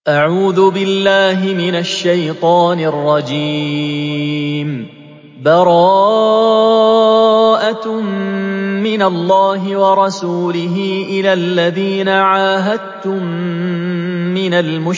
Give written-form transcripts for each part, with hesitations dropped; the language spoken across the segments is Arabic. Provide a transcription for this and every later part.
أعوذ بالله من الشيطان الرجيم. براءة من الله ورسوله إلى الذين عاهدتم من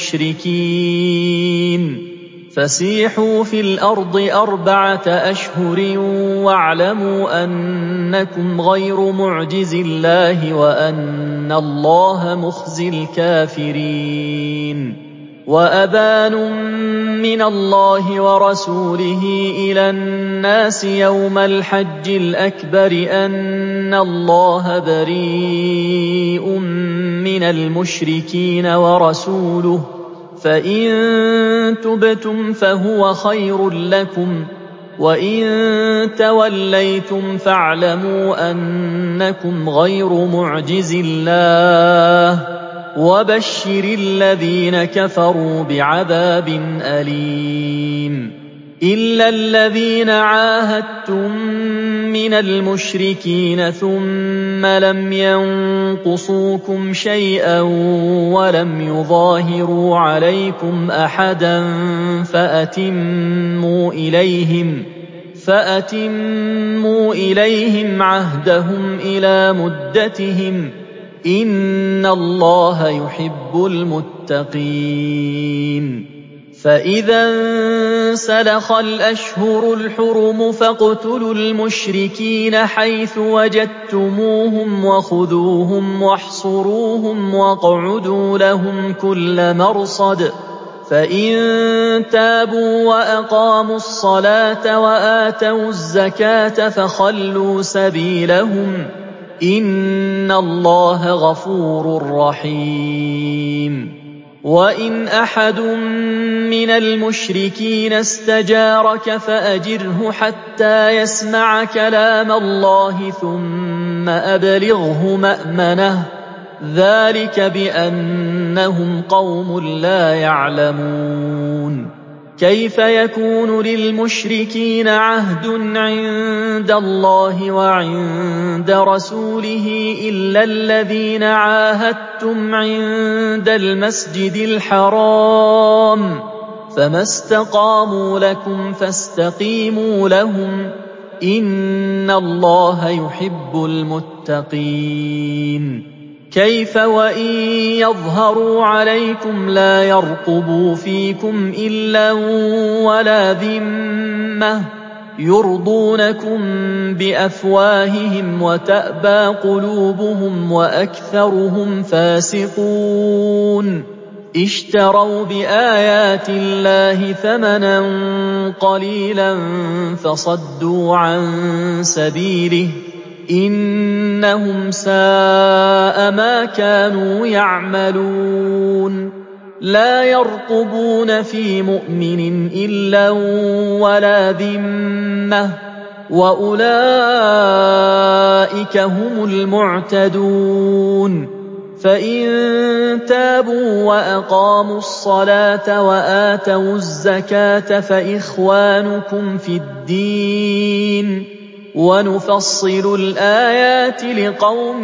المشركين فسيحوا في الأرض 4 أشهر واعلموا أنكم غير معجز الله وأن الله مخزي الكافرين. وأذان من الله ورسوله إلى الناس يوم الحج الأكبر أن الله بريء من المشركين ورسوله فإن تبتم فهو خير لكم وإن توليتم فاعلموا أنكم غير معجز الله وبشر الذين كفروا بعذاب أليم. إلا الذين عاهدتم من المشركين ثم لم ينقصوكم شيئا ولم يظاهروا عليكم أحدا فأتموا إليهم عهدهم إلى مدتهم إن الله يحب المتقين. فإذا انسلخ الأشهر الحرم فاقتلوا المشركين حيث وجدتموهم وخذوهم واحصروهم واقعدوا لهم كل مرصد فإن تابوا وأقاموا الصلاة وآتوا الزكاة فخلوا سبيلهم إن الله غفور رحيم. وإن أحد من المشركين استجارك فأجره حتى يسمع كلام الله ثم أبلغه مأمنه ذلك بأنهم قوم لا يعلمون. كيف يكون للمشركين عهد عند الله وعند رسوله إلا الذين عاهدتم عند المسجد الحرام فما استقاموا لكم فاستقيموا لهم إن الله يحب المتقين. كيف وإن يظهروا عليكم لا يرقبوا فيكم إلا ولا ذمة يرضونكم بأفواههم وتأبى قلوبهم وأكثرهم فاسقون. اشتروا بآيات الله ثمنا قليلا فصدوا عن سبيله إنهم ساء ما كانوا يعملون. لا يرقبون في مؤمن إلا ولا ذمة وأولئك هم المعتدون. فإن تابوا وأقاموا الصلاة وآتوا الزكاة فإخوانكم في الدين ونفصل الآيات لقوم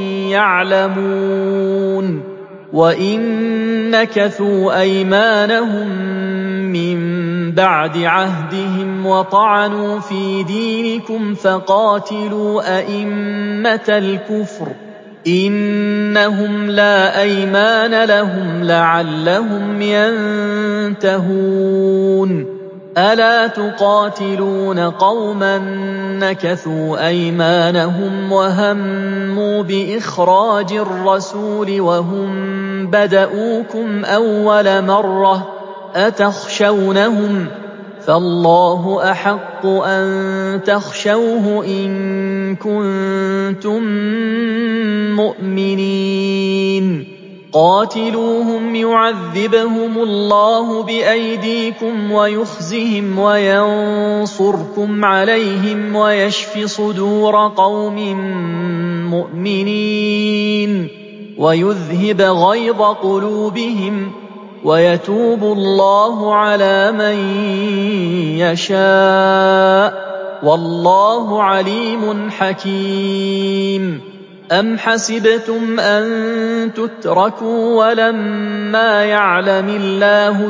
يعلمون. وإن نكثوا أيمانهم من بعد عهدهم وطعنوا في دينكم فقاتلوا أئمة الكفر إنهم لا أيمان لهم لعلهم ينتهون. ألا تقاتلون قوما نكثوا أيمانهم وهموا بإخراج الرسول وهم بدؤوكم أول مرة أتخشونهم فالله أحق أن تخشوه إن كنتم مؤمنين. قاتلوهم يعذبهم الله بأيديكم ويخزهم وينصركم عليهم ويشف صدور قوم مؤمنين ويذهب غيظ قلوبهم ويتوب الله على من يشاء والله عليم حكيم. أَمْ حَسِبْتُمْ أَن تُتْرَكُوا وَلَمَّا يَعْلَمِ اللَّهُ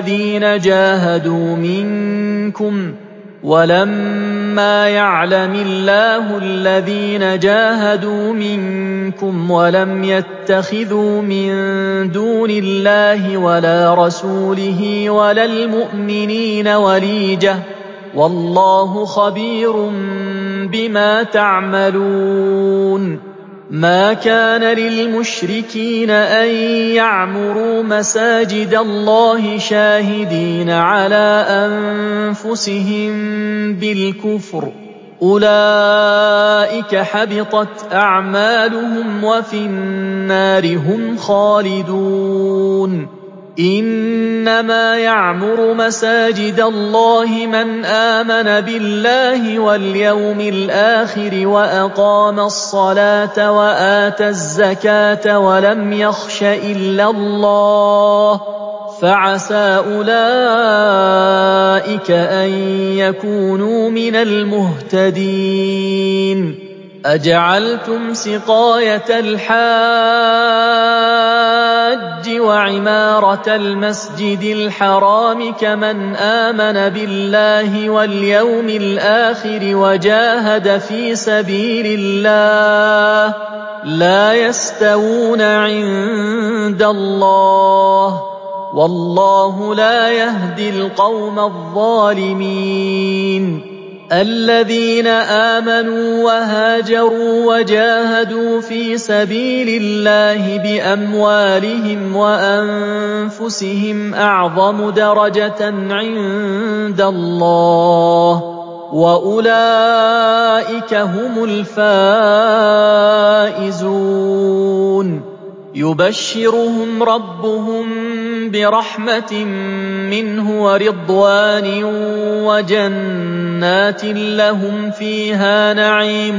الَّذِينَ جَاهَدُوا مِنكُمْ وَلَمْ يَتَّخِذُوا مِن دُونِ اللَّهِ وَلَا رَسُولِهِ وَلَا الْمُؤْمِنِينَ وَلِيجَةً ۚ وَاللَّهُ خَبِيرٌ بِمَا تَعْمَلُونَ مَا كَانَ لِلْمُشْرِكِينَ أَن يَعْمُرُوا مَسَاجِدَ اللَّهِ شَاهِدِينَ عَلَىٰ أَنفُسِهِم بِالْكُفْرِ ۚ أُولَٰئِكَ حَبِطَتْ أَعْمَالُهُمْ وَفِي النَّارِ هُمْ خَالِدُونَ إِنَّمَا يَعْمُرُ مَسَاجِدَ اللَّهِ مَنْ آمَنَ بِاللَّهِ وَالْيَوْمِ الْآخِرِ وَأَقَامَ الصَّلَاةَ وَآتَى الزَّكَاةَ وَلَمْ يَخْشَ إِلَّا اللَّهَ ۖ فَعَسَىٰ أُولَٰئِكَ أَن يَكُونُوا مِنَ الْمُهْتَدِينَ أَجَعَلْتُمْ سِقَايَةَ الْحَاجِّ وَعِمَارَةَ الْمَسْجِدِ الْحَرَامِ كَمَنْ آمَنَ بِاللَّهِ وَالْيَوْمِ الْآخِرِ وَجَاهَدَ فِي سَبِيلِ اللَّهِ ۚ لَا يَسْتَوُونَ عِندَ اللَّهِ ۗ وَاللَّهُ لَا يَهْدِي الْقَوْمَ الظَّالِمِينَ الَّذِينَ آمَنُوا وَهَاجَرُوا وَجَاهَدُوا فِي سَبِيلِ اللَّهِ بِأَمْوَالِهِمْ وَأَنفُسِهِمْ أَعْظَمُ دَرَجَةً عِندَ اللَّهِ ۗ وَأُولَٰئِكَ هُمُ الْفَائِزُونَ يُبَشِّرُهُمْ رَبُّهُم بِرَحْمَةٍ مِّنْهُ وَرِضْوَانٍ وَجَنَّاتٍ لَّهُمْ فِيهَا نَعِيمٌ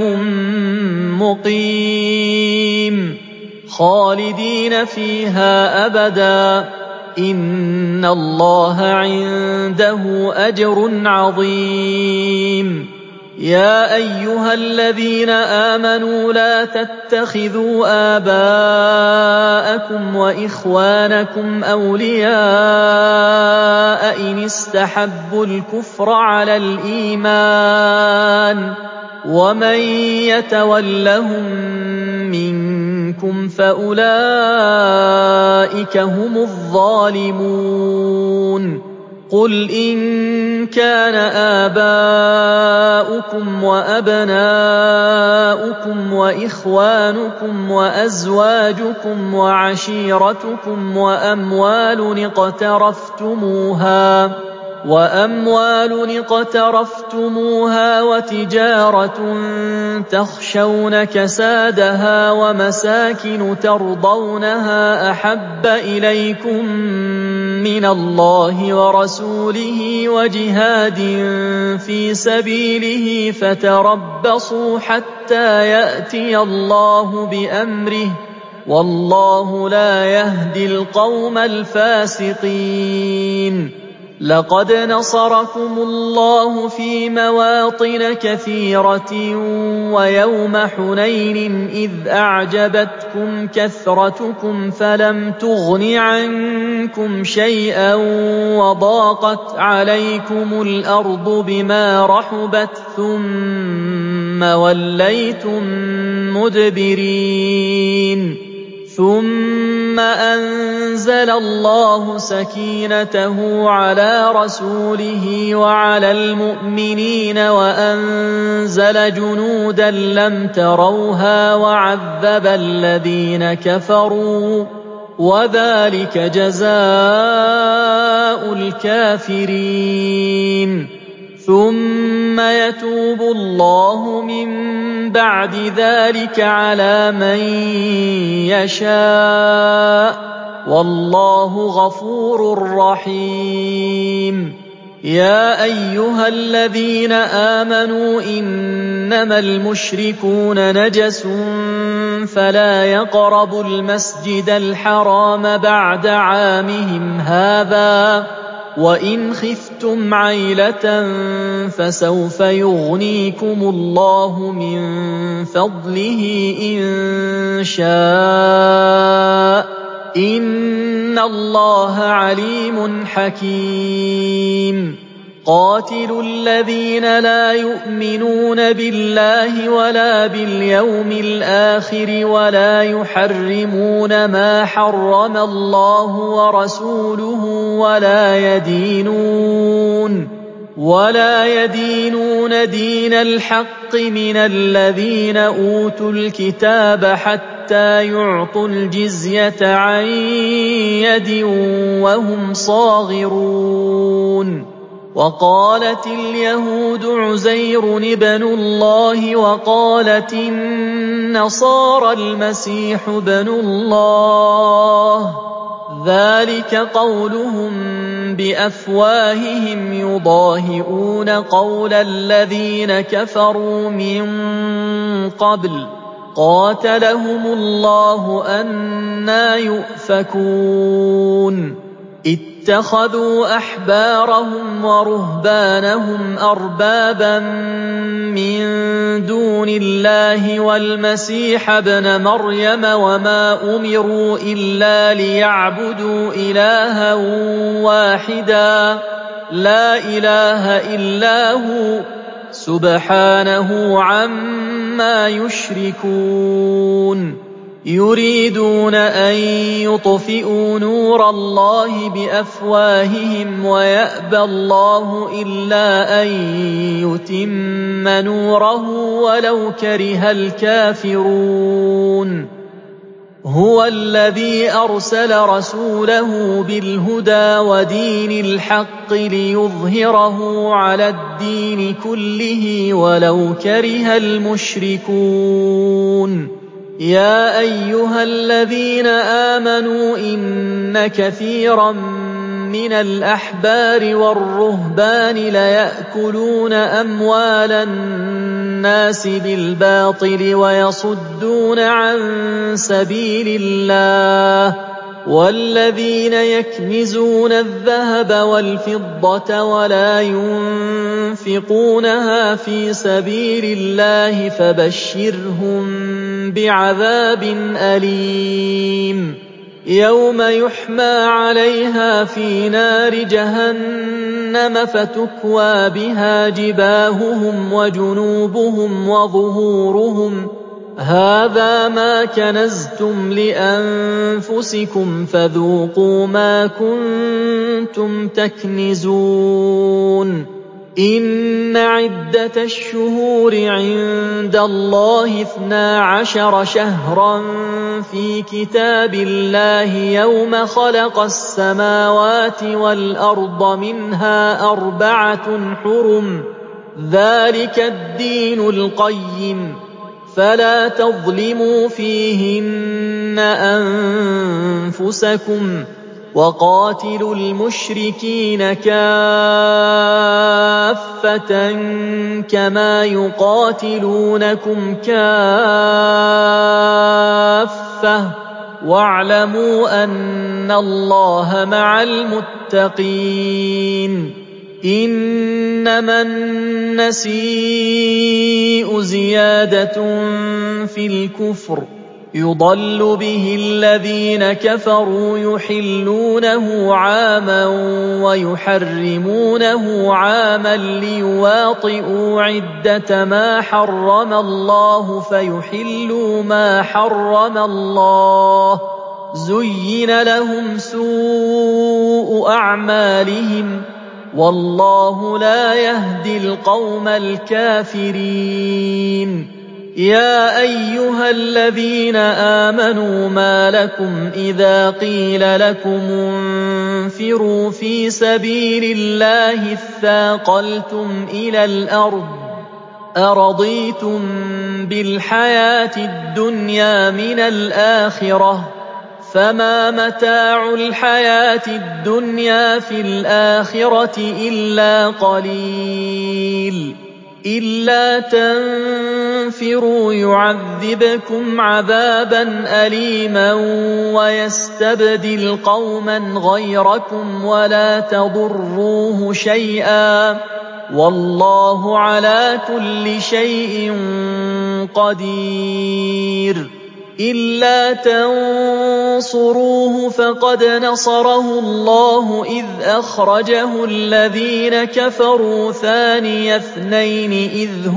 مُّقِيمٌ خَالِدِينَ فِيهَا أَبَدًا ۚ إِنَّ اللَّهَ عِندَهُ أَجْرٌ عَظِيمٌ يَا أَيُّهَا الَّذِينَ آمَنُوا لَا تَتَّخِذُوا آبَاءَكُمْ وَإِخْوَانَكُمْ أَوْلِيَاءَ إِنِ اسْتَحَبُّوا الْكُفْرَ عَلَى الْإِيمَانِ ۚ وَمَن يَتَوَلَّهُم مِّنكُمْ فَأُولَٰئِكَ هُمُ الظَّالِمُونَ قُلْ إِن كَانَ آبَاؤُكُمْ وَأَبْنَاؤُكُمْ وَإِخْوَانُكُمْ وَأَزْوَاجُكُمْ وَعَشِيرَتُكُمْ وَأَمْوَالٌ اقْتَرَفْتُمُوهَا وَتِجَارَةٌ تَخْشَوْنَ كَسَادَهَا وَمَسَاكِنُ تَرْضَوْنَهَا أَحَبَّ إِلَيْكُم مِّنَ اللَّهِ وَرَسُولِهِ وَجِهَادٍ فِي سَبِيلِهِ فَتَرَبَّصُوا حَتَّىٰ يَأْتِيَ اللَّهُ بِأَمْرِهِ ۗ وَاللَّهُ لَا يَهْدِي الْقَوْمَ الْفَاسِقِينَ لَقَدْ نَصَرَكُمُ اللَّهُ فِي مَوَاطِنَ كَثِيرَةٍ وَيَوْمَ حُنَيْنٍ إِذْ أَعْجَبَتْكُمْ كَثْرَتُكُمْ فَلَمْ تُغْنِ عَنكُمْ شَيْئًا وَضَاقَتْ عَلَيْكُمُ الْأَرْضُ بِمَا رَحُبَتْ ثُمَّ وَلَّيْتُم مُّدْبِرِينَ ثُمَّ أَنزَلَ اللَّهُ سَكِينَتَهُ عَلَىٰ رَسُولِهِ وَعَلَى الْمُؤْمِنِينَ وَأَنزَلَ جُنُودًا لَّمْ تَرَوْهَا وَعَذَّبَ الَّذِينَ كَفَرُوا ۚ وَذَٰلِكَ جَزَاءُ الْكَافِرِينَ ثُمَّ يَتُوبُ اللَّهُ مِن بَعْدِ ذَٰلِكَ عَلَىٰ مَن يَشَاءُ ۗ وَاللَّهُ غَفُورٌ رَّحِيمٌ يَا أَيُّهَا الَّذِينَ آمَنُوا إِنَّمَا الْمُشْرِكُونَ نَجَسٌ فَلَا يَقْرَبُوا الْمَسْجِدَ الْحَرَامَ بَعْدَ عَامِهِمْ هَٰذَا ۚ وإن خفتم عيلة فسوف يغنيكم الله من فضله إن شاء إن الله عليم حكيم قاتلوا الذين لا يؤمنون بالله ولا باليوم الآخر ولا يحرمون ما حرم الله ورسوله ولا يدينون دين الحق من الذين أوتوا الكتاب حتى يعطوا الجزية عن يد وهم صاغرون وقالت اليهود عزير ابن الله وقالت النصارى المسيح ابن الله ذلك قولهم بأفواههم يضاهئون قول الذين كفروا من قبل قاتلهم الله أنى يؤفكون اتخذوا أحبارهم ورهبانهم أربابا من دون الله والمسيح ابن مريم وما أمروا إلا ليعبدوا إلها واحدا لا إله إلا هو سبحانه عما يشركون يريدون أن يطفئوا نور الله بأفواههم ويأبى الله إلا أن يتم نوره ولو كره الكافرون هو الذي أرسل رسوله بالهدى ودين الحق ليظهره على الدين كله ولو كره المشركون يا أيها الذين آمنوا إن كثيرا من الأحبار والرهبان ليأكلون أموال الناس بالباطل ويصدون عن سبيل الله والذين يكنزون الذهب والفضة ولا ينفقونها في سبيل الله فبشرهم بعذاب أليم يوم يحمى عليها في نار جهنم فتكوى بها جباههم وجنوبهم وظهورهم هذا ما كنزتم لأنفسكم فذوقوا ما كنتم تكنزون إن عدة الشهور عند الله 12 شهرا في كتاب الله يوم خلق السماوات والأرض منها 4 حرم ذلك الدين القيم فلا تظلموا فيهن أنفسكم وقاتلوا المشركين كافة كما يقاتلونكم كافة واعلموا أن الله مع المتقين إنما النسيء زيادة في الكفر يضل به الذين كفروا يحلونه عاما ويحرمونه عاما ليواطئوا عدة ما حرم الله فيحلوا ما حرم الله زين لهم سوء أعمالهم والله لا يهدي القوم الكافرين يا أيها الذين آمنوا ما لكم إذا قيل لكم انفروا في سبيل الله اثاقلتم إلى الأرض أرضيتم بالحياة الدنيا من الآخرة فما متاع الحياة الدنيا في الآخرة إلا قليل إلا تنفروا يعذبكم عذابا أليما ويستبدل قوما غيركم ولا تضروه شيئا والله على كل شيء قدير. إلا تنصروه فقد نصره الله إذ أخرجه الذين كفروا ثاني اثنين إذ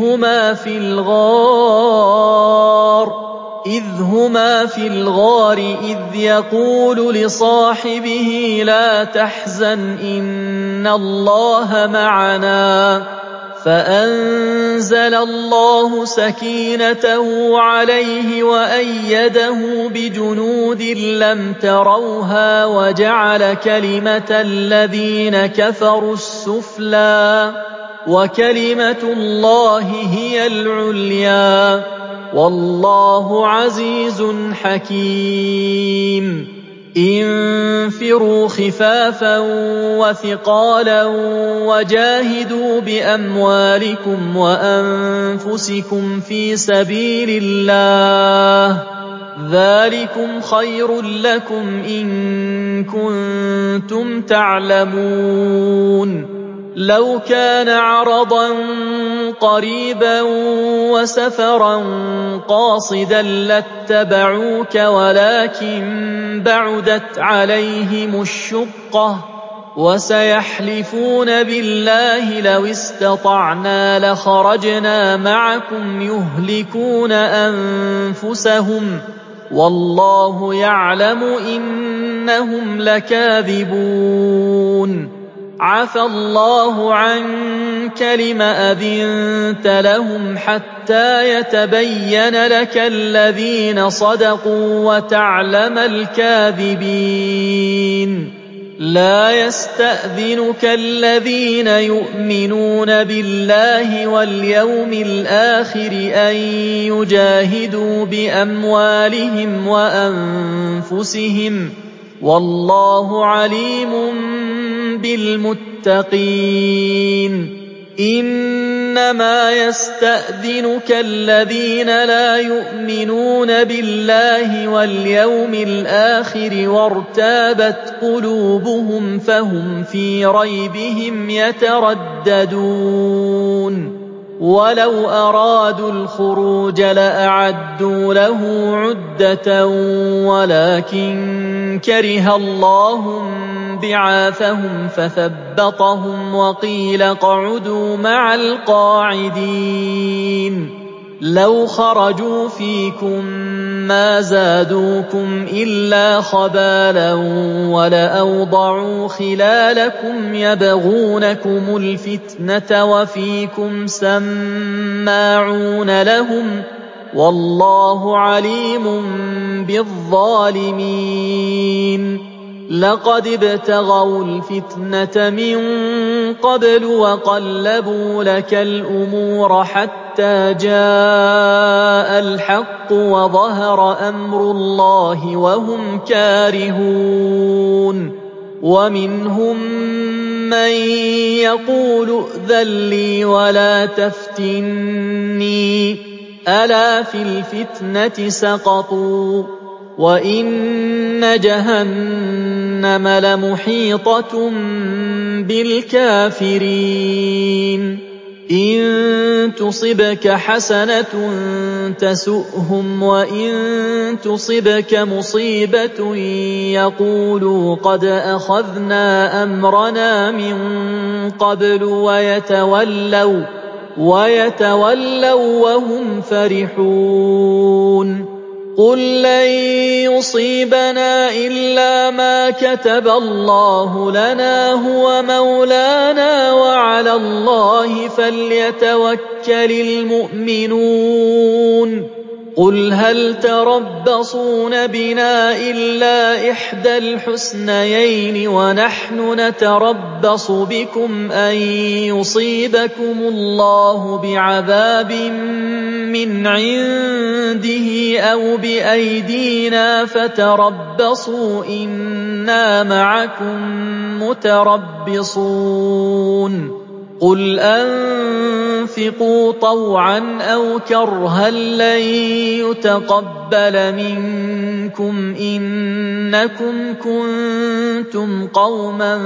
هما في الغار إذ يقول لصاحبه لا تحزن إن الله معنا فأنزل الله سكينته عليه وأيده بجنود لم تروها وجعل كلمة الذين كفروا السفلى وكلمة الله هي العليا والله عزيز حكيم. انفروا خفافا وثقالا وجاهدوا بأموالكم وأنفسكم في سبيل الله ذلكم خير لكم إن كنتم تعلمون. لو كان عرضا قريبا وسفرا قاصدا لاتبعوك ولكن بعدت عليهم الشقة وسيحلفون بالله لو استطعنا لخرجنا معكم يهلكون أنفسهم والله يعلم إنهم لكاذبون. عفى الله عنك لم أذنت لهم حتى يتبين لك الذين صدقوا وتعلم الكاذبين. لا يستأذنك الذين يؤمنون بالله واليوم الآخر أن يجاهدوا بأموالهم وأنفسهم والله عليم بالمتقين. إنما يستأذنك الذين لا يؤمنون بالله واليوم الآخر وارتابت قلوبهم فهم في ريبهم يترددون. ولو أرادوا الخروج لأعدوا له عدة ولكن كره الله بعاثهم فثبطهم وقيل اقعدوا مع القاعدين. لو خرجوا فيكم ما زادوكم إلا خبالا ولأوضعوا خلالكم يبغونكم الفتنة وفيكم سماعون لهم والله عليم بالظالمين. لقد ابتغوا الفتنة من قبل وقلبوا لك الأمور حتى جاء الحق وظهر أمر الله وهم كارهون. ومنهم من يقول ائذن لي ولا تفتني ألا في الفتنة سقطوا وإن جهنم لمحيطة بالكافرين. إن تصبك حسنة تسؤهم وإن تصبك مصيبة يقولوا قد أخذنا أمرنا من قبل ويتولوا وهم فرحون. قل لن يصيبنا إلا ما كتب الله لنا هو مولانا وعلى الله فليتوكل المؤمنون. قل هل تربصون بنا إلا إحدى الحسنيين ونحن نتربص بكم أن يصيبكم الله بعذاب من عنده أو بأيدينا فتربصوا إنا معكم متربصون. قُلْ أَنفِقُوا طَوْعًا أَوْ كَرْهًا لَّن يُتَقَبَّلَ مِنكُمْ إِنَّكُمْ كُنتُمْ قَوْمًا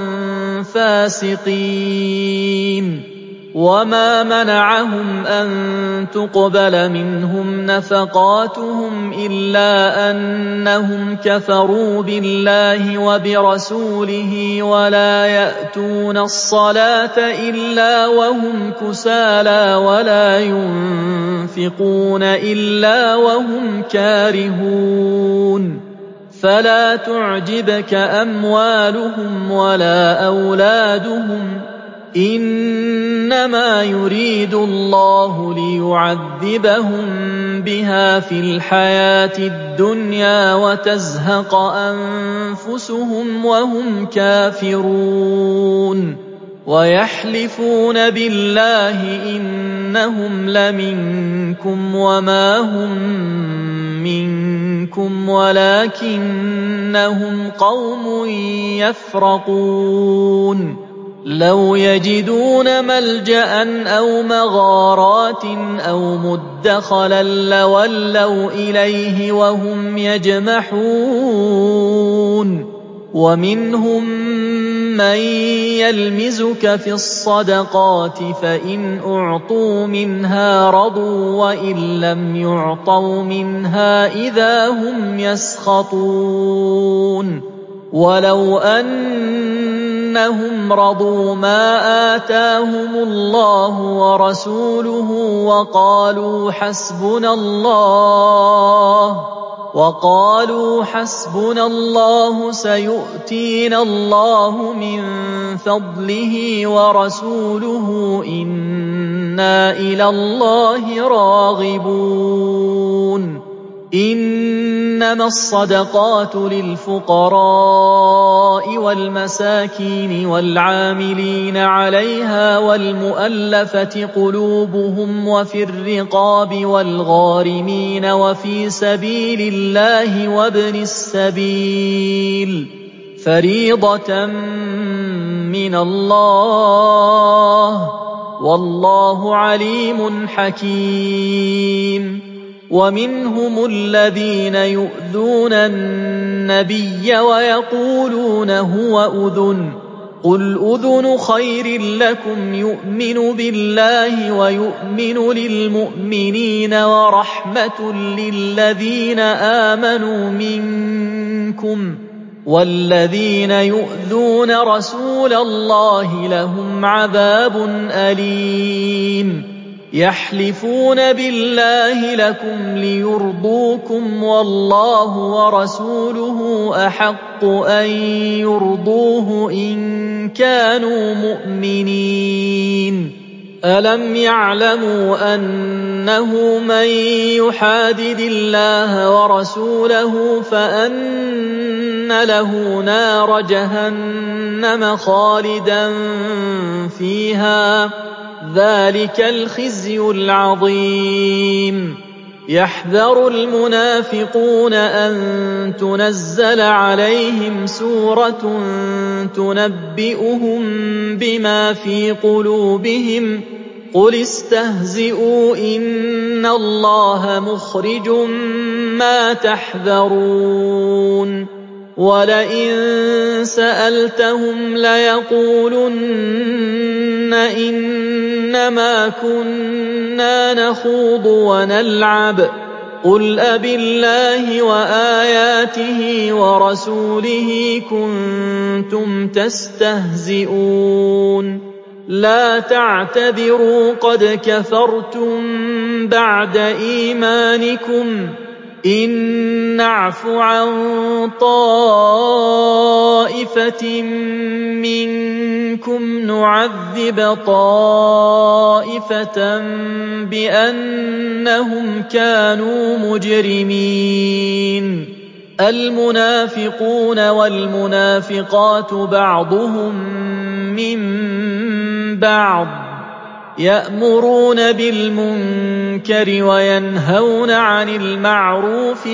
فَاسِقِينَ وَمَا مَنَعَهُمْ أَن تُقْبَلَ مِنْهُمْ نَفَقَاتُهُمْ إِلَّا أَنَّهُمْ كَفَرُوا بِاللَّهِ وَبِرَسُولِهِ وَلَا يَأْتُونَ الصَّلَاةَ إِلَّا وَهُمْ كُسَالَىٰ وَلَا يُنفِقُونَ إِلَّا وَهُمْ كَارِهُونَ فَلَا تُعْجِبْكَ أَمْوَالُهُمْ وَلَا أَوْلَادُهُمْ إِنَّمَا يُرِيدُ اللَّهُ لِيُعَذِّبَهُم بِهَا فِي الْحَيَاةِ الدُّنْيَا وَتَزْهَقَ أَنفُسُهُمْ وَهُمْ كَافِرُونَ وَيَحْلِفُونَ بِاللَّهِ إِنَّهُمْ لَمِنكُمْ وَمَا هُم مِّنكُمْ وَلَٰكِنَّهُمْ قَوْمٌ يَفْرَقُونَ لَوْ يَجِدُونَ مَلْجَأً أَوْ مَغَارَاتٍ أَوْ مُدَّخَلًا لَّوَلَّوْا إِلَيْهِ وَهُمْ يَجْمَحُونَ وَمِنْهُم مَّن يَلْمِزُكَ فِي الصَّدَقَاتِ فَإِنْ أُعْطُوا مِنْهَا رَضُوا وَإِن لَّمْ يُعْطَوْا مِنْهَا إِذَا هُمْ يَسْخَطُونَ وَلَوْ أَنَّهُمْ رَضُوا مَا آتَاهُمُ اللَّهُ وَرَسُولُهُ وَقَالُوا حَسْبُنَا اللَّهُ سَيُؤْتِينَا اللَّهُ مِن فَضْلِهِ وَرَسُولُهُ إِنَّا إِلَى اللَّهِ رَاغِبُونَ إِنَّمَا الصَّدَقَاتُ لِلْفُقَرَاءِ وَالْمَسَاكِينِ وَالْعَامِلِينَ عَلَيْهَا وَالْمُؤَلَّفَةِ قُلُوبُهُمْ وَفِي الرِّقَابِ وَالْغَارِمِينَ وَفِي سَبِيلِ اللَّهِ وَابْنِ السَّبِيلِ فَرِيضَةً مِّنَ اللَّهِ وَاللَّهُ عَلِيمٌ حَكِيمٌ وَمِنْهُمُ الَّذِينَ يُؤْذُونَ النَّبِيَّ وَيَقُولُونَ هُوَ أُذُنٌ قُلْ أُذُنُ خَيْرٍ لَّكُمْ يُؤْمِنُ بِاللَّهِ وَيُؤْمِنُ لِلْمُؤْمِنِينَ وَرَحْمَةٌ لِّلَّذِينَ آمَنُوا مِنكُمْ وَالَّذِينَ يُؤْذُونَ رَسُولَ اللَّهِ لَهُمْ عَذَابٌ أَلِيمٌ يَحْلِفُونَ بِاللَّهِ لَكُمْ لِيُرْضُوكُمْ وَاللَّهُ وَرَسُولُهُ أَحَقُّ أَن يُرْضُوهُ إِن كَانُوا مُؤْمِنِينَ أَلَمْ يَعْلَمُوا أَنَّهُ مَن يُحَادِدِ اللَّهَ وَرَسُولَهُ فَأَنَّ لَهُ نَارَ جَهَنَّمَ خَالِدًا فِيهَا ذَلِكَ الْخِزْيُ الْعَظِيمُ يَحْذَرُ الْمُنَافِقُونَ أَن تُنَزَّلَ عَلَيْهِمْ سُورَةٌ تُنَبِّئُهُم بِمَا فِي قُلُوبِهِمْ قُلِ اسْتَهْزِئُوا إِنَّ اللَّهَ مُخْرِجٌ مَّا تَحْذَرُونَ وَلَئِن سَأَلْتَهُمْ لَيَقُولُنَّ إِنَّمَا كُنَّا نَخُوضُ وَنَلْعَبُ قُلْ أَبِاللَّهِ وَآيَاتِهِ وَرَسُولِهِ كُنتُمْ تَسْتَهْزِئُونَ لَا تَعْتَذِرُوا قَدْ كَفَرْتُم بَعْدَ إِيمَانِكُمْ إِن نَّعْفُ عَن طَائِفَةٍ مِّنكُمْ نُعَذِّبْ طَائِفَةً بِأَنَّهُمْ كَانُوا مُجْرِمِينَ الْمُنَافِقُونَ وَالْمُنَافِقَاتُ بَعْضُهُم مِّن بَعْضٍ يَأْمُرُونَ بِالْمُنكَرِ وَيَنْهَوْنَ عَنِ الْمَعْرُوفِ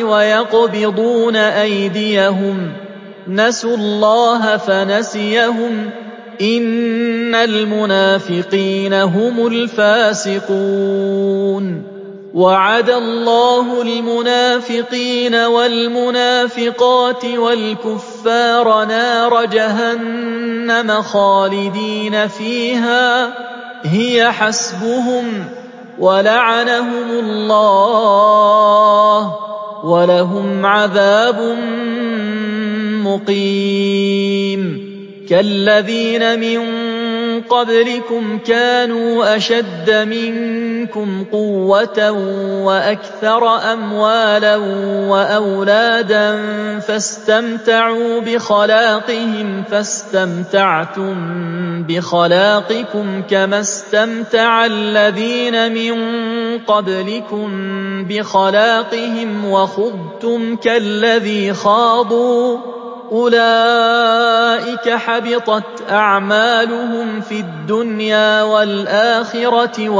وَيَقْبِضُونَ أَيْدِيَهُمْ نَسُوا اللَّهَ فَنَسِيَهُمْ إن المنافقين هم الفاسقون وعد الله المنافقين والمنافقات والكفار نار جهنم خالدين فيها هي حسبهم ولعنهم الله ولهم عذاب مقيم كالذين من قبلكم كانوا أشد منكم قوة وأكثر أموالا وأولادا فاستمتعوا بخلاقهم فاستمتعتم بخلاقكم كما استمتع الذين من قبلكم بخلاقهم وخضتم كالذي خاضوا أولئك حبطت أعمالهم في الدنيا والآخرة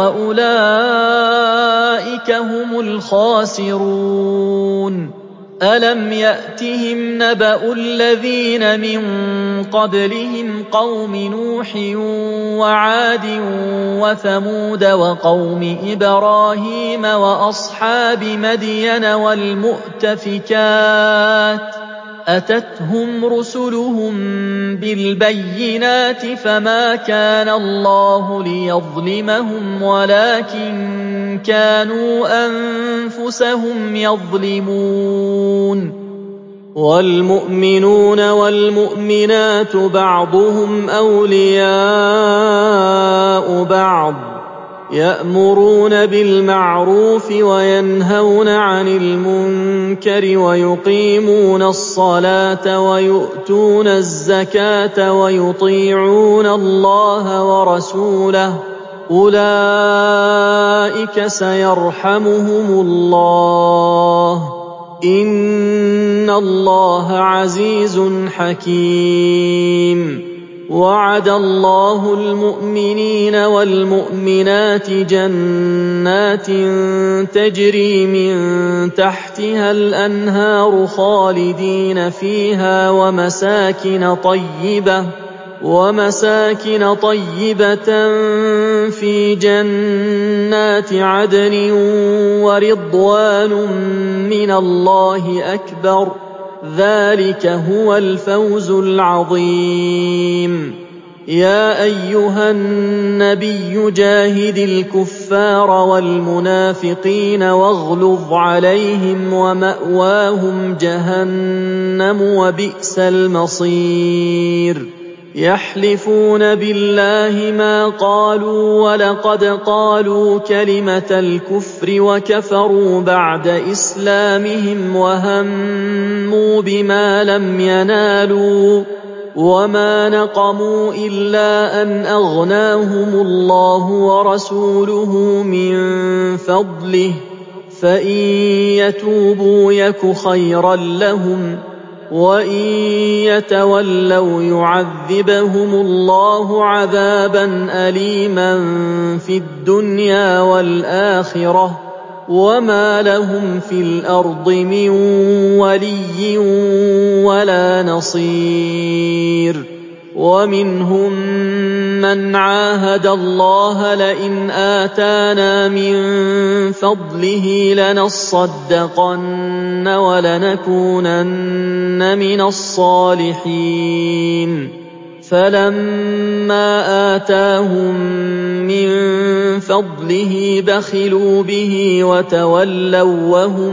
وأولئك هم الخاسرون ألم يأتهم نبأ الذين من قبلهم قوم نوح وعاد وثمود وقوم إبراهيم وأصحاب مدين والمؤتفكات أتتهم رسلهم بالبينات فما كان الله ليظلمهم ولكن كانوا أنفسهم يظلمون والمؤمنون والمؤمنات بعضهم أولياء بعض يأمرون بالمعروف وينهون عن المنكر ويقيمون الصلاة ويؤتون الزكاة ويطيعون الله ورسوله أولئك سيرحمهم الله إن الله عزيز حكيم وعد الله المؤمنين والمؤمنات جنات تجري من تحتها الأنهار خالدين فيها ومساكن طيبة في جنات عدن ورضوان من الله أكبر ذلك هو الفوز العظيم يا أيها النبي جاهد الكفار والمنافقين واغلظ عليهم ومأواهم جهنم وبئس المصير يحلفون بالله ما قالوا ولقد قالوا كلمة الكفر وكفروا بعد إسلامهم وهموا بما لم ينالوا وما نقموا إلا أن أغناهم الله ورسوله من فضله فإن يتوبوا يك خيرا لهم وإن يتولوا يعذبهم الله عذابا أليما في الدنيا والآخرة وما لهم في الأرض من ولي ولا نصير ومنهم من عاهد الله لئن آتانا من فضله لنصدقن ولنكونن من الصالحين فلما آتاهم من فضله بخلوا به وتولوا وهم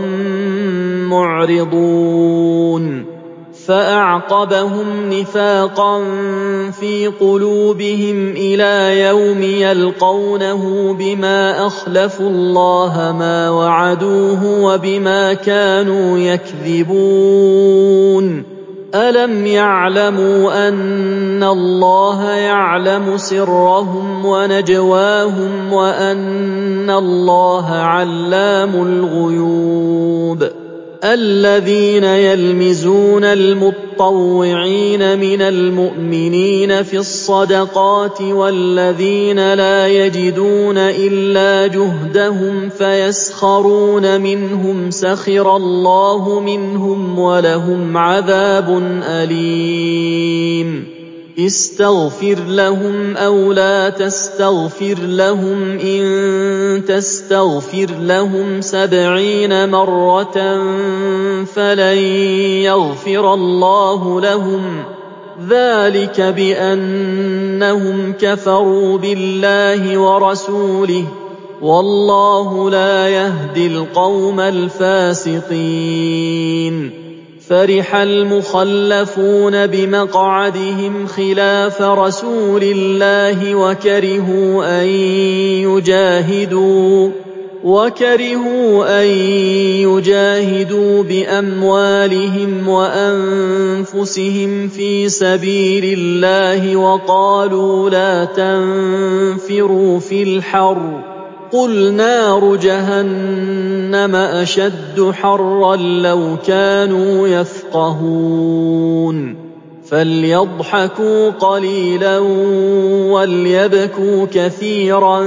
معرضون فأعقبهم نفاقا في قلوبهم إلى يوم يلقونه بما أخلفوا الله ما وعدوه وبما كانوا يكذبون ألم يعلموا أن الله يعلم سرهم ونجواهم وأن الله علام الغيوب الذين يلمزون المطوعين من المؤمنين في الصدقات والذين لا يجدون إلا جهدهم فيسخرون منهم سخر الله منهم ولهم عذاب أليم استغفر لهم أو لا تستغفر لهم إن تستغفر لهم 70 مرة فلن يغفر الله لهم ذلك بأنهم كفروا بالله ورسوله والله لا يهدي القوم الفاسقين. فرح المخلفون بمقعدهم خلاف رسول الله وكرهوا أن يجاهدوا بأموالهم وأنفسهم في سبيل الله وقالوا لا تنفروا في الحر قل نار جهنم أشد حرا لو كانوا يفقهون. فليضحكوا قليلا وليبكوا كثيرا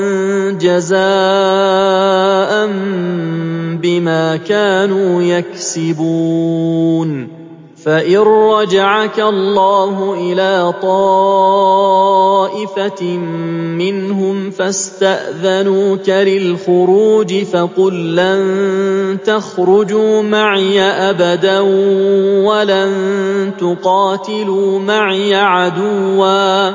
جزاء بما كانوا يكسبون. فإن رجعك الله إلى طائفة منهم فاستأذنوك للخروج فقل لن تخرجوا معي أبدا ولن تقاتلوا معي عدوا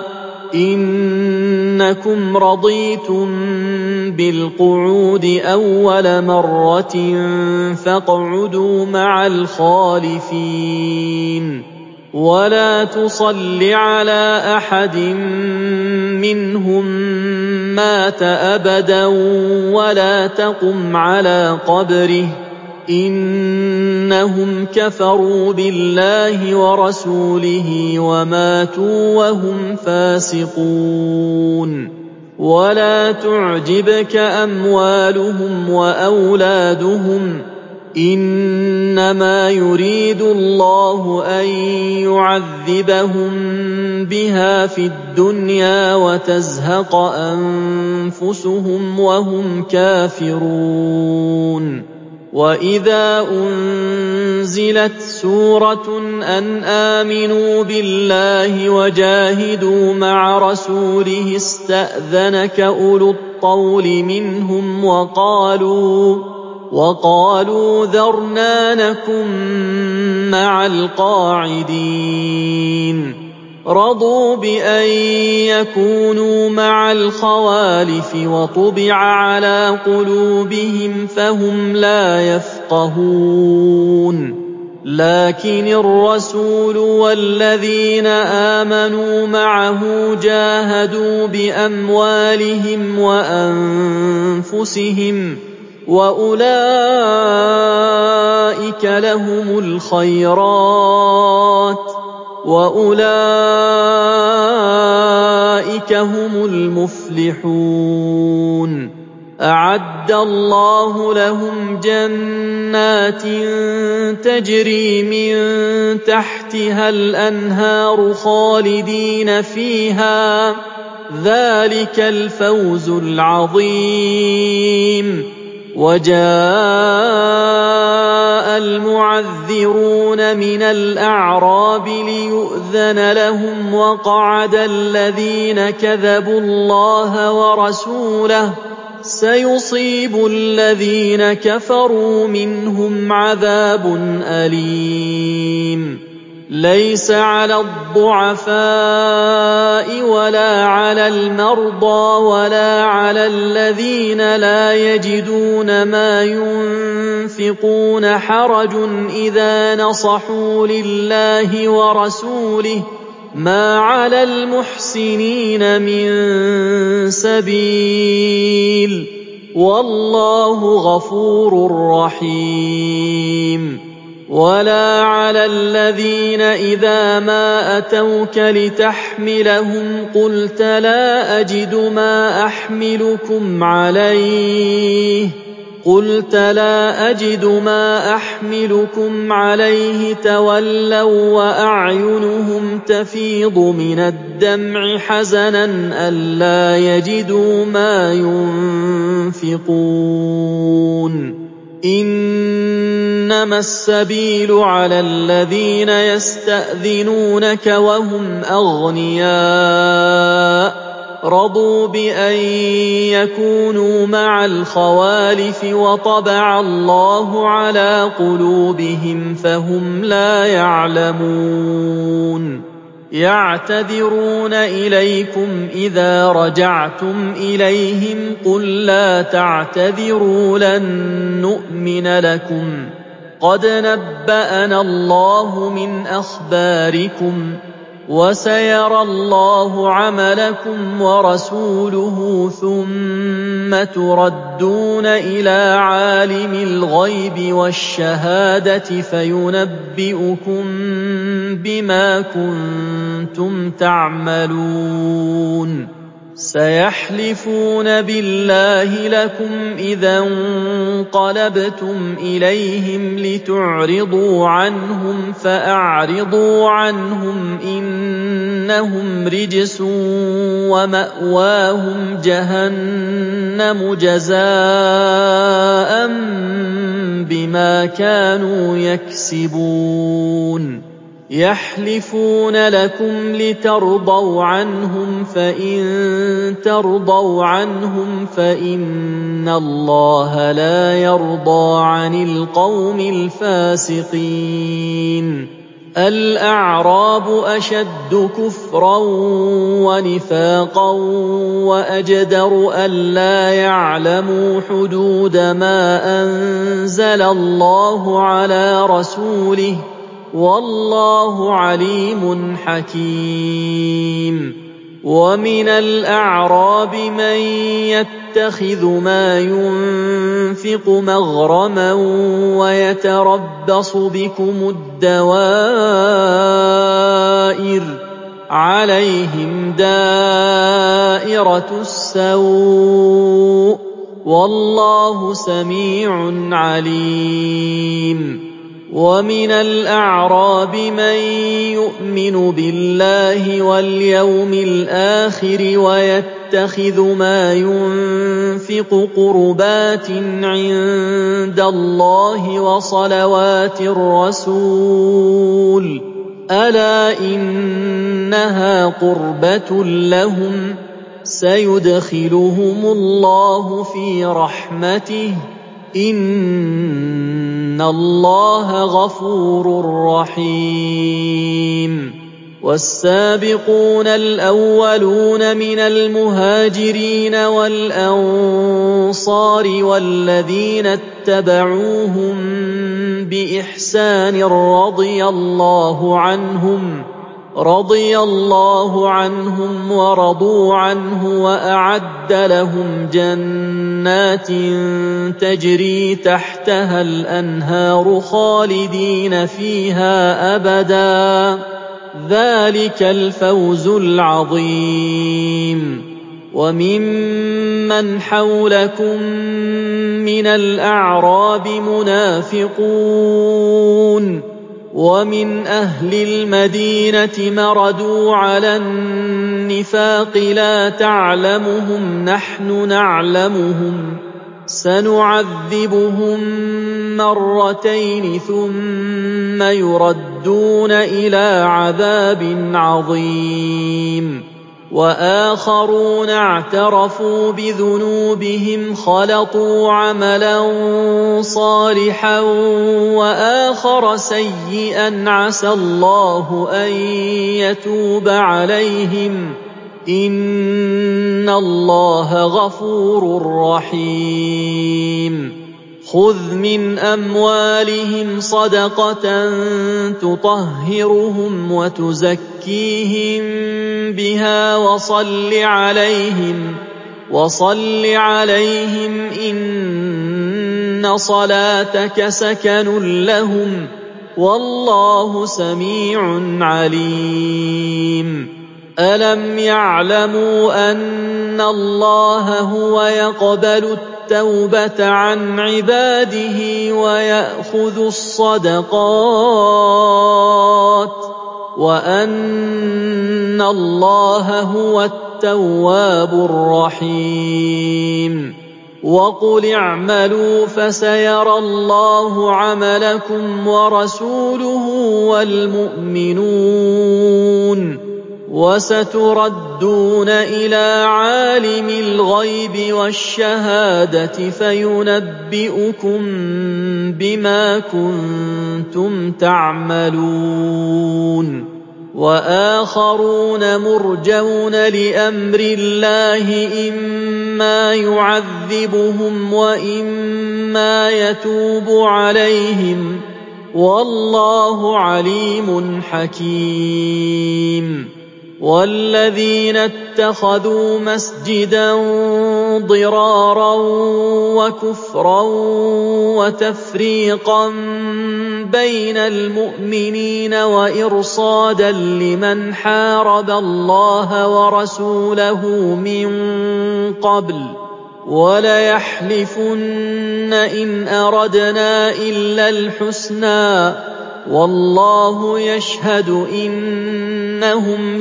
إنكم رضيتم بالقعود أول مرة فاقعدوا مع الخالفين ولا تصل على أحد منهم مات أبدا ولا تقم على قبره إنهم كفروا بالله ورسوله وماتوا وهم فاسقون. ولا تعجبك أموالهم وأولادهم إنما يريد الله أن يعذبهم بها في الدنيا وتزهق أنفسهم وهم كافرون. وإذا أنزلت سورة أن آمنوا بالله وجاهدوا مع رسوله استأذنك أولو الطول منهم وقالوا ذرنا نكن مع القاعدين رضوا بأن يكونوا مع الخوالف وطبع على قلوبهم فهم لا يفقهون. لكن الرسول والذين آمنوا معه جاهدوا بأموالهم وأنفسهم وأولئك لهم الخيرات وأولئك هم المفلحون. أعد الله لهم جنات تجري من تحتها الأنهار خالدين فيها ذلك الفوز العظيم. وجاء المعذرون من الأعراب ليؤذن لهم وقعد الذين كذبوا الله ورسوله سيصيب الذين كفروا منهم عذاب أليم. ليس على الضعفاء ولا على المرضى ولا على الذين لا يجدون ما ينفقون حرج إذا نصحوا لله ورسوله ما على المحسنين من سبيل والله غفور رحيم. ولا على الذين إذا ما أتوك لتحملهم قلت لا أجد ما أحملكم عليه تولوا وأعينهم تفيض من الدمع حزنا ألا يجدوا ما ينفقون إنما السبيل على الذين يستأذنونك وهم أغنياء رضوا بأن يكونوا مع الخوالف وطبع الله على قلوبهم فهم لا يعلمون يعتذرون إليكم إذا رجعتم إليهم قل لا تعتذروا لن نؤمن لكم قد نبأنا الله من أخباركم وسيرى الله عملكم ورسوله ثم تردون إلى عالم الغيب والشهادة فينبئكم بما كنتم تعملون سيحلفون بالله لكم إذا انقلبتم إليهم لتعرضوا عنهم فأعرضوا عنهم إنهم رجس ومأواهم جهنم جزاء بما كانوا يكسبون يحلفون لكم لترضوا عنهم فإن ترضوا عنهم فإن الله لا يرضى عن القوم الفاسقين الأعراب أشد كفرا ونفاقا وأجدر ألا يعلموا حدود ما أنزل الله على رسوله والله عليم حكيم ومن الأعراب من يتخذ ما ينفق مغرما ويتربص بكم الدوائر عليهم دائرة السوء والله سميع عليم ومن الأعراب من يؤمن بالله واليوم الآخر ويتخذ ما ينفق قربات عند الله وصلوات الرسول ألا إنها قربة لهم سيدخلهم الله في رحمته إن الله غفور رحيم والسابقون الأولون من المهاجرين والأنصار والذين اتبعوهم بإحسان رضي الله عنهم ورضوا عنه وأعد لهم جنات تجري تحتها الأنهار خالدين فيها أبدا ذلك الفوز العظيم وممن حولكم من الأعراب منافقون ومن أهل المدينة مردوا على النفاق لا تعلمهم نحن نعلمهم سنعذبهم مرتين ثم يردون إلى عذاب عظيم وآخرون اعترفوا بذنوبهم خلطوا عملا صالحا وآخر سيئا عسى الله أن يتوب عليهم إن الله غفور رحيم خذ من أموالهم صدقة تطهرهم وتزكيهم بها وصل عليهم إن صلاتك سكن لهم والله سميع عليم ألم يعلموا أن الله هو يقبل التوبة عن عباده ويأخذ الصدقات وأن الله هو التواب الرحيم وقل اعملوا فسيرى الله عملكم ورسوله والمؤمنون وستردون إلى عالم الغيب والشهادة فينبئكم بما كنتم تعملون وآخرون مرجون لأمر الله إما يعذبهم وإما يتوب عليهم والله عليم حكيم والذين اتخذوا مسجدا ضرارا وكفرا وتفريقا بين المؤمنين وإرصادا لمن حارب الله ورسوله من قبل وليحلفن إن أردنا إلا الحسنى والله يشهد إنهم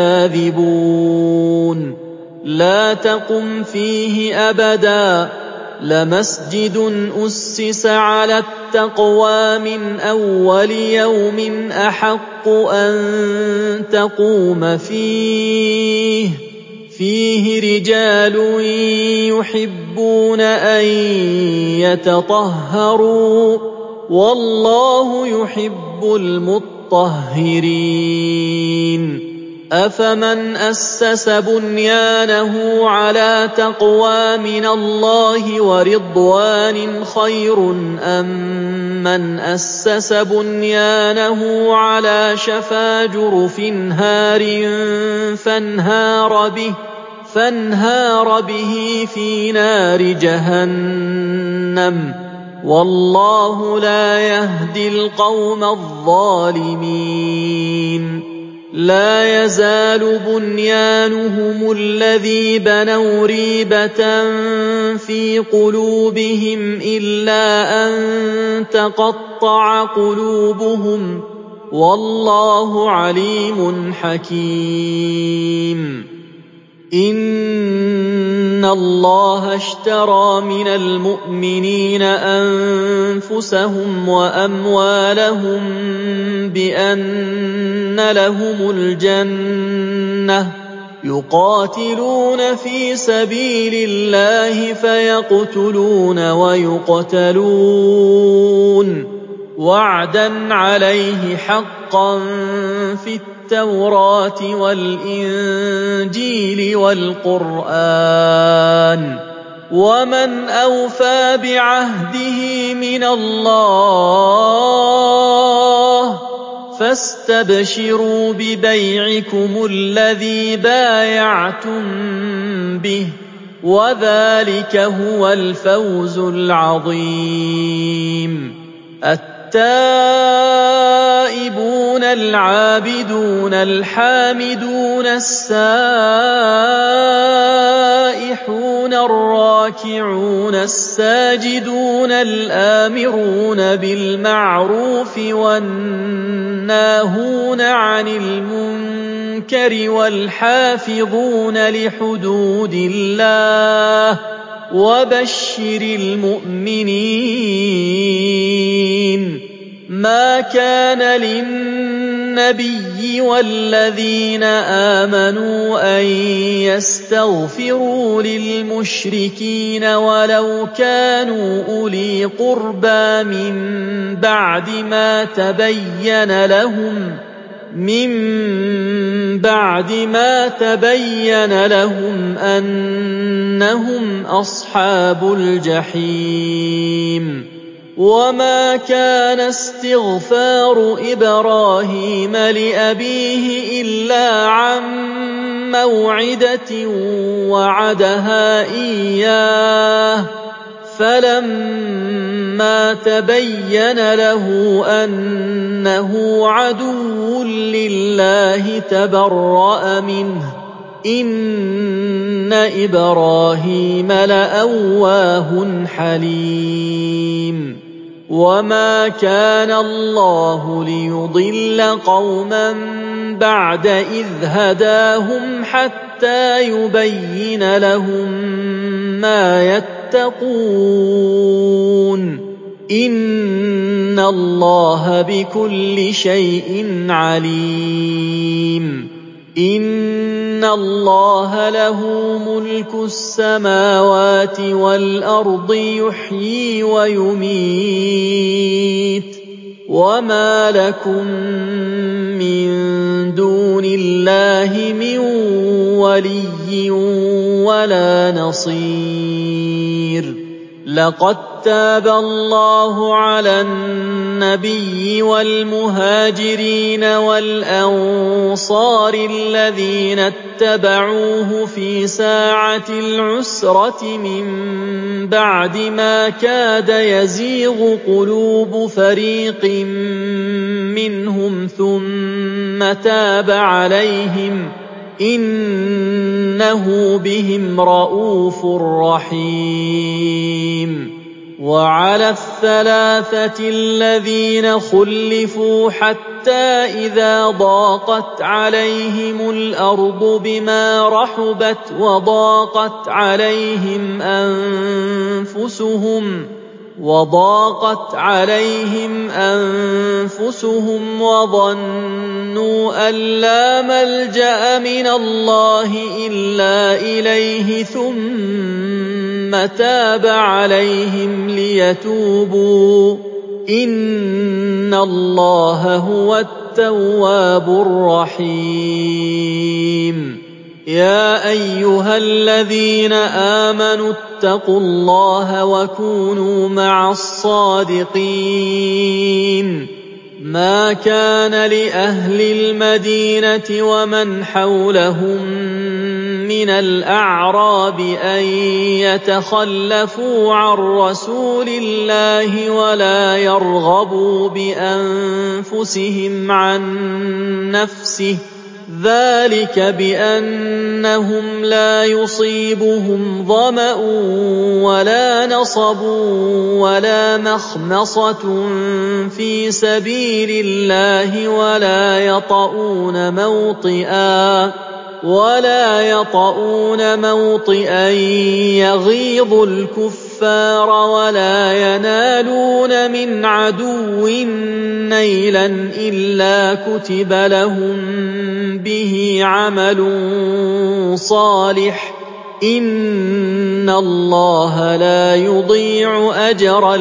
لكاذبون لا تقم فيه أبدا لمسجد أسس على التقوى من أول يوم أحق أن تقوم فيه رجال يحبون أن يتطهروا والله يحب المطهرين أفمن أسس بنيانه على تقوى من الله ورضوان خير أم من أسس بنيانه على شفا جرف هار فانهار به في نار جهنم والله لا يهدي القوم الظالمين لا يزال بنيانهم الذي بنوا ريبة في قلوبهم إلا أن تقطع قلوبهم والله عليم حكيم إن الله اشترى من المؤمنين أنفسهم وأموالهم بأن لهم الجنة يقاتلون في سبيل الله فيقتلون ويقتلون وعدا عليه حقا في التوراة والإنجيل والقرآن ومن أوفى بعهده من الله فاستبشروا ببيعكم الذي بايعتم به وذلك هو الفوز العظيم التائبون العابدون الحامدون السائحون الراكعون الساجدون الآمرون بالمعروف والناهون عن المنكر والحافظون لحدود الله وبشر المؤمنين ما كان للنبي والذين آمنوا أن يستغفروا للمشركين ولو كانوا أولي قربى من بعد ما تبين لهم أنهم أصحاب الجحيم وما كان استغفار إبراهيم لأبيه إلا عن موعدة وعدها إياه فلما تبين له أنه عدو لله تبرأ منه إن إبراهيم لأواه حليم وما كان الله ليضل قوما بعد إذ هداهم حتى حتى يبين لهم ما يتقون إن الله بكل شيء عليم إن الله له ملك السماوات والأرض يحيي ويميت وما لكم من دون الله من ولي ولا نصير لقد تاب الله على النبي والمهاجرين والأنصار الذين اتبعوه في ساعة العسرة من بعد ما كاد يزيغ قلوب فريق منهم ثم تاب عليهم إنه بهم رءوف رحيم وعلى الثلاثة الذين خلفوا حتى إذا ضاقت عليهم الأرض بما رحبت وضاقت عليهم أنفسهم وظنوا أن لا ملجأ من الله إلا إليه ثم تاب عليهم ليتوبوا إن الله هو التواب الرحيم يا أيها الذين آمنوا اتقوا الله وكونوا مع الصادقين ما كان لأهل المدينة ومن حولهم من الأعراب أن يتخلفوا عن رسول الله ولا يرغبوا بأنفسهم عن نفسه ذلك بأنهم لا يصيبهم ظمأ ولا نصب ولا مخمصة في سبيل الله ولا يطؤون موطئا يغيظ الكفار ولا ينالون من عدو نيلا إلا كتب لهم به عمل صالح إن الله لا يضيع أجر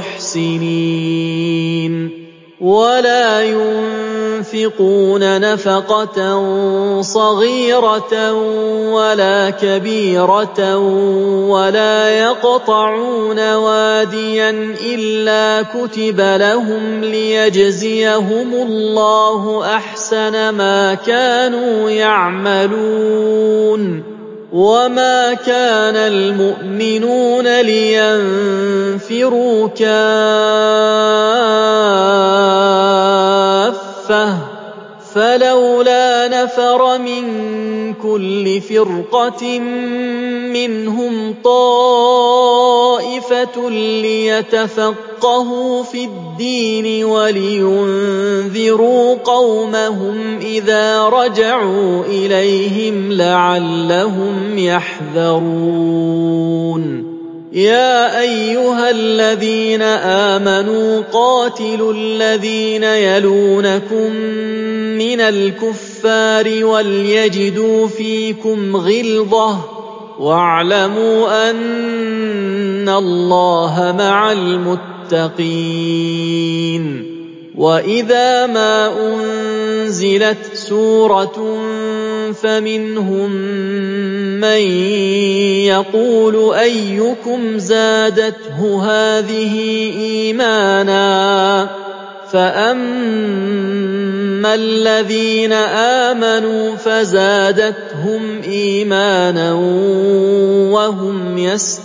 المحسنين ولا ينفقون نفقة صغيرة ولا كبيرة ولا يقطعون واديا إلا كتب لهم ليجزيهم الله أحسن ما كانوا يعملون وما كان المؤمنون لينفروا كافة فلولا نفر من كل فرقة منهم طائفة ليتفقهوا في الدين ولينذروا قومهم إذا رجعوا إليهم لعلهم يحذرون يا أيها الذين آمنوا قاتلوا الذين يلونكم من الكفار وليجدوا فيكم غلظة واعلموا أن الله مع المتقين وإذا ما أنزلت سورة فمنهم من يقول أيكم زادته هذه إيمانا فأما الذين آمنوا فزادتهم إيمانا وهم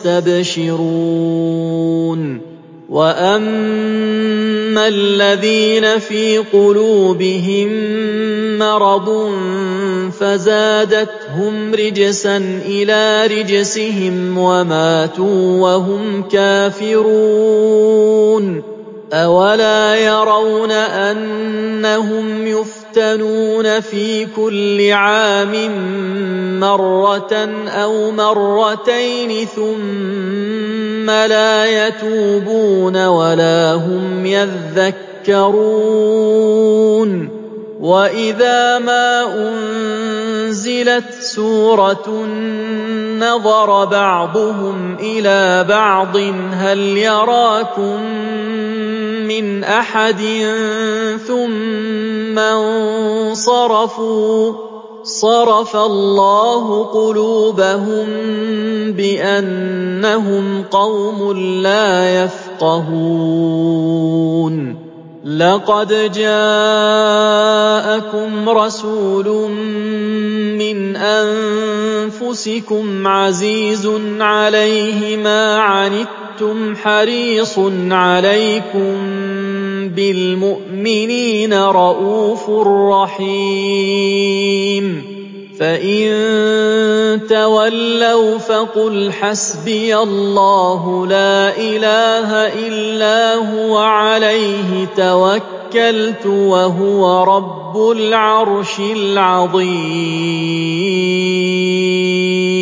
يستبشرون وأما الذين في قلوبهم مرض فزادتهم رجسا إلى رجسهم وماتوا وهم كافرون أولا يرون أنهم يفتنون يفتنون في كل عام مرة أو مرتين ثم لا يتوبون ولا هم يذكرون وإذا ما أنزلت سورة نظر بعضهم إلى بعض هل يراكم من أحد ثم انصرفوا صرف الله قلوبهم بأنهم قوم لا يفقهون لقد جاءكم رسول من أنفسكم عزيز عليه ما عنتم حريص عليكم بالمؤمنين رءوف رحيم فإن تولوا فقل حسبي الله لا إله إلا هو عليه توكلت وهو رب العرش العظيم